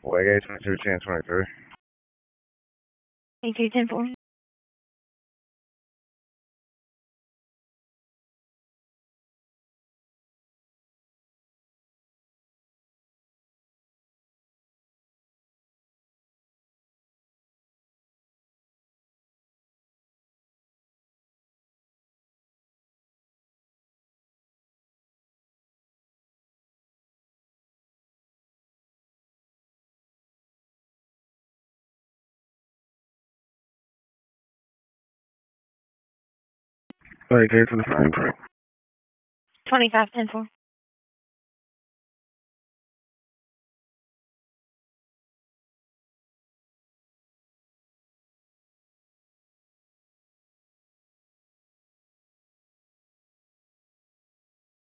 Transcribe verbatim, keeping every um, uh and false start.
Wag A twenty-two ten twenty-three. twenty-two ten four. Wag A twenty-five ten. twenty-five ten four.